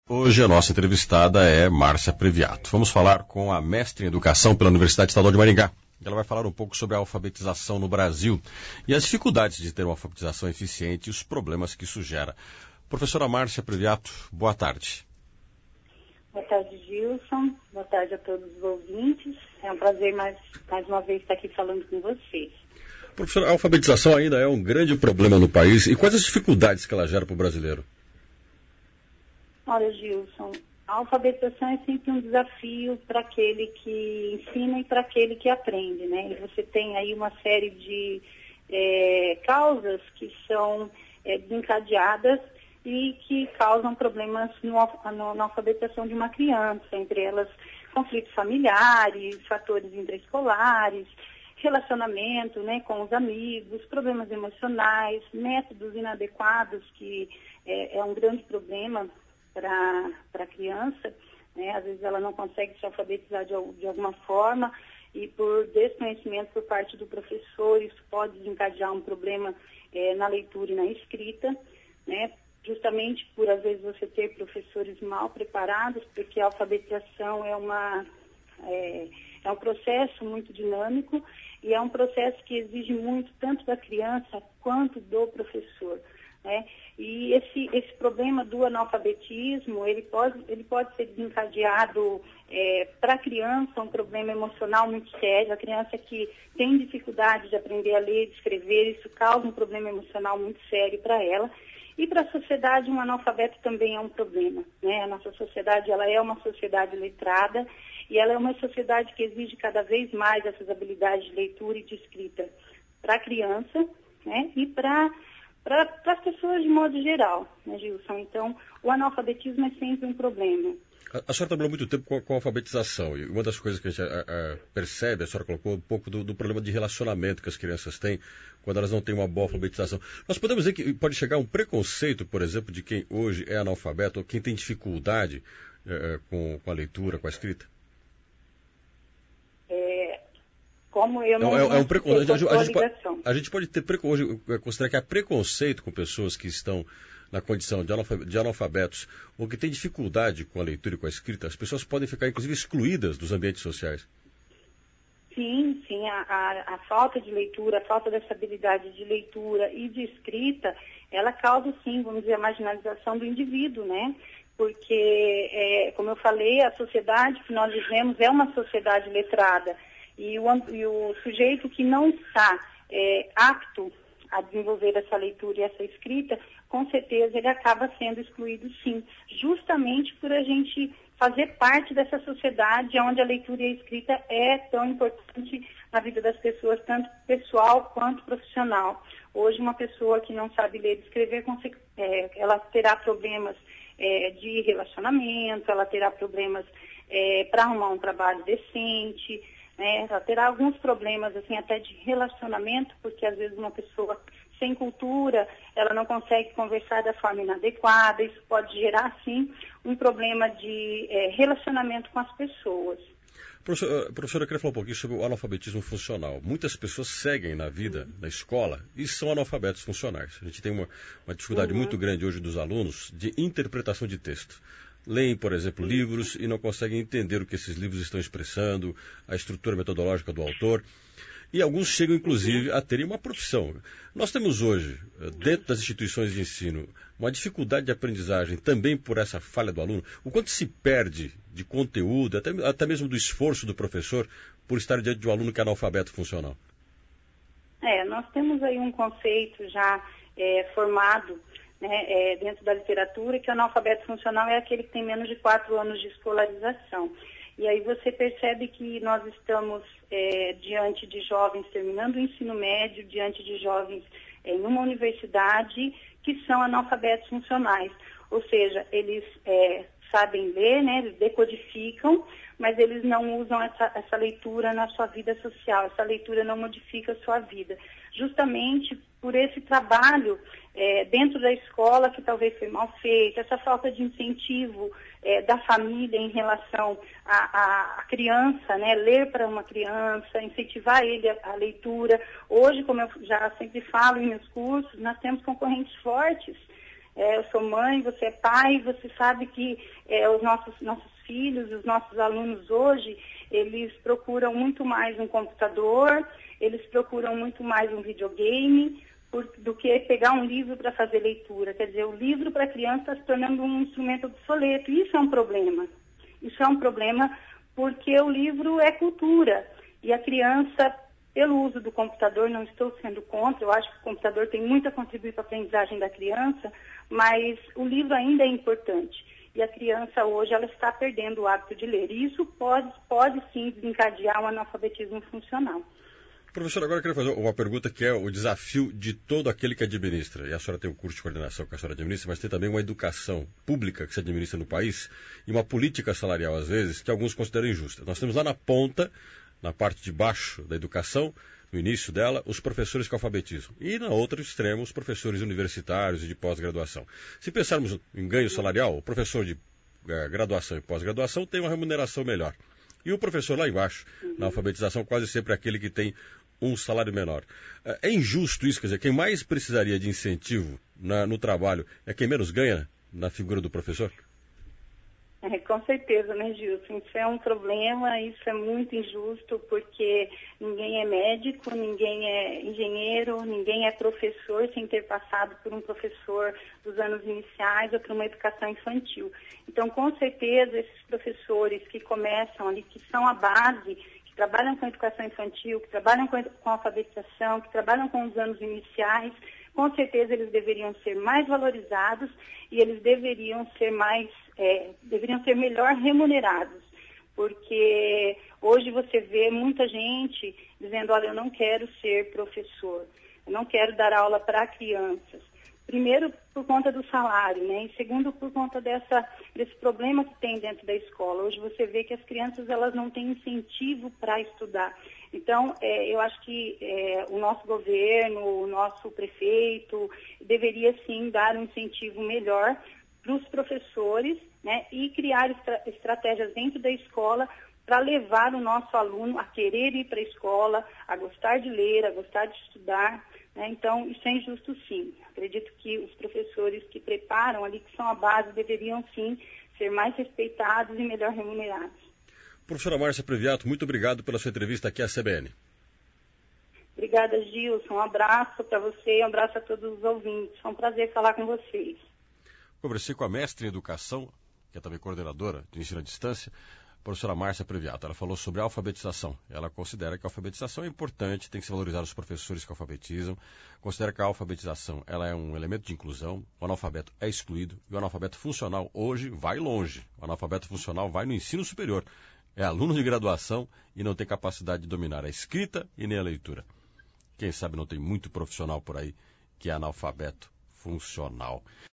Hoje a nossa entrevistada é Márcia Previato. Vamos falar com a mestre em Educação pela Universidade Estadual de Maringá. Ela vai falar um pouco sobre a alfabetização no Brasil e as dificuldades de ter uma alfabetização eficiente e os problemas que isso gera. Professora Márcia Previato, boa tarde. Boa tarde, Gilson. Boa tarde a todos os ouvintes. É um prazer mais uma vez estar aqui falando com vocês. Professora, a alfabetização ainda é um grande problema no país. E quais as dificuldades que ela gera para o brasileiro? Olha, Gilson, a alfabetização é sempre um desafio para aquele que ensina e para aquele que aprende, né? E você tem aí uma série de causas que são desencadeadas e que causam problemas na alfabetização de uma criança, entre elas conflitos familiares, fatores intraescolares, relacionamento, né, com os amigos, problemas emocionais, métodos inadequados, que é um grande problema para a criança, né? Às vezes ela não consegue se alfabetizar de alguma forma e por desconhecimento por parte do professor, isso pode desencadear um problema na leitura e na escrita, né? Justamente por, às vezes, você ter professores mal preparados, porque a alfabetização é um processo muito dinâmico e é um processo que exige muito tanto da criança quanto do professor, né? E esse problema do analfabetismo, ele pode ser desencadeado para a criança, um problema emocional muito sério. A criança que tem dificuldade de aprender a ler e escrever, isso causa um problema emocional muito sério para ela. E para a sociedade, um analfabeto também é um problema, né? A nossa sociedade, ela é uma sociedade letrada e ela é uma sociedade que exige cada vez mais essas habilidades de leitura e de escrita para a criança, né? E para as pessoas de modo geral, né, Gilson? Então, o analfabetismo é sempre um problema. A senhora trabalhou muito tempo com a alfabetização e uma das coisas que a gente percebe, a senhora colocou um pouco do problema de relacionamento que as crianças têm quando elas não têm uma boa alfabetização. Nós podemos dizer que pode chegar um preconceito, por exemplo, de quem hoje é analfabeto ou quem tem dificuldade com a leitura, com a escrita? Como eu não é um preconceito. A gente pode ter hoje considerar que há preconceito com pessoas que estão na condição de analfabetos ou que têm dificuldade com a leitura e com a escrita. As pessoas podem ficar, inclusive, excluídas dos ambientes sociais. Sim. A falta de leitura, a falta dessa habilidade de leitura e de escrita, ela causa, sim, vamos dizer, a marginalização do indivíduo, né? Porque, como eu falei, a sociedade que nós vivemos é uma sociedade letrada. E o sujeito que não está apto a desenvolver essa leitura e essa escrita, com certeza ele acaba sendo excluído, sim, justamente por a gente fazer parte dessa sociedade onde a leitura e a escrita é tão importante na vida das pessoas, tanto pessoal quanto profissional. Hoje, uma pessoa que não sabe ler e escrever, ela terá problemas de relacionamento, ela terá problemas para arrumar um trabalho decente, né? Ela terá alguns problemas, assim, até de relacionamento, porque às vezes uma pessoa sem cultura, ela não consegue conversar da forma inadequada, isso pode gerar, sim, um problema de relacionamento com as pessoas. Professora, eu queria falar um pouquinho sobre o analfabetismo funcional. Muitas pessoas seguem na vida, na escola, e são analfabetos funcionais. A gente tem uma dificuldade muito grande hoje dos alunos de interpretação de texto. Leem, por exemplo, livros e não conseguem entender o que esses livros estão expressando, a estrutura metodológica do autor. E alguns chegam, inclusive, a terem uma profissão. Nós temos hoje, dentro das instituições de ensino, uma dificuldade de aprendizagem também por essa falha do aluno. O quanto se perde de conteúdo, até mesmo do esforço do professor, por estar diante de um aluno que é analfabeto funcional. Nós temos aí um conceito já formado, né, dentro da literatura, que o analfabeto funcional é aquele que tem menos de 4 anos de escolarização. E aí você percebe que nós estamos diante de jovens terminando o ensino médio, diante de jovens em uma universidade que são analfabetos funcionais. Ou seja, eles sabem ler, né, eles decodificam, mas eles não usam essa leitura na sua vida social, essa leitura não modifica a sua vida. Justamente por esse trabalho dentro da escola que talvez foi mal feito, essa falta de incentivo da família em relação à criança, né, ler para uma criança, incentivar ele a leitura. Hoje, como eu já sempre falo em meus cursos, nós temos concorrentes fortes Eu sou mãe, você é pai, você sabe que os nossos filhos, os nossos alunos hoje, eles procuram muito mais um computador, eles procuram muito mais um videogame, do que pegar um livro para fazer leitura. Quer dizer, o livro para a criança está se tornando um instrumento obsoleto. Isso é um problema. Isso é um problema porque o livro é cultura. E a criança, pelo uso do computador, não estou sendo contra, eu acho que o computador tem muito a contribuir para a aprendizagem da criança, mas o livro ainda é importante. E a criança hoje, ela está perdendo o hábito de ler. E isso pode sim desencadear um analfabetismo funcional. Professor, agora eu queria fazer uma pergunta que é o desafio de todo aquele que administra. E a senhora tem um curso de coordenação que a senhora administra, mas tem também uma educação pública que se administra no país e uma política salarial, às vezes, que alguns consideram injusta. Nós temos lá na ponta, na parte de baixo da educação, no início dela, os professores que alfabetizam. E, no outro extremo, os professores universitários e de pós-graduação. Se pensarmos em ganho salarial, o professor de graduação e pós-graduação tem uma remuneração melhor. E o professor lá embaixo, na alfabetização, quase sempre é aquele que tem um salário menor. É injusto isso? Quer dizer, quem mais precisaria de incentivo no trabalho é quem menos ganha na figura do professor? Com certeza, né, Gilson? Isso é um problema, isso é muito injusto, porque ninguém é médico, ninguém é engenheiro, ninguém é professor sem ter passado por um professor dos anos iniciais ou por uma educação infantil. Então, com certeza, esses professores que começam ali, que são a base, que trabalham com educação infantil, que trabalham com alfabetização, que trabalham com os anos iniciais, com certeza eles deveriam ser mais valorizados e eles deveriam ser melhor remunerados, porque hoje você vê muita gente dizendo, olha, eu não quero ser professor, eu não quero dar aula para crianças. Primeiro, por conta do salário, né? E segundo, por conta desse problema que tem dentro da escola. Hoje você vê que as crianças, elas não têm incentivo para estudar. Então, eu acho que o nosso governo, o nosso prefeito, deveria sim dar um incentivo melhor para os professores, né? E criar estratégias dentro da escola para levar o nosso aluno a querer ir para a escola, a gostar de ler, a gostar de estudar. Então, isso é injusto sim. Acredito que os professores que preparam ali, que são a base, deveriam sim ser mais respeitados e melhor remunerados. Professora Márcia Previato, muito obrigado pela sua entrevista aqui à CBN. Obrigada, Gilson. Um abraço para você e um abraço a todos os ouvintes. Foi um prazer falar com vocês. Conversei com a mestre em educação, que é também coordenadora de ensino à distância, professora Márcia Previato. Ela falou sobre a alfabetização. Ela considera que a alfabetização é importante, tem que se valorizar os professores que alfabetizam. Considera que a alfabetização ela é um elemento de inclusão. O analfabeto é excluído e o analfabeto funcional hoje vai longe. O analfabeto funcional vai no ensino superior. É aluno de graduação e não tem capacidade de dominar a escrita e nem a leitura. Quem sabe não tem muito profissional por aí que é analfabeto funcional.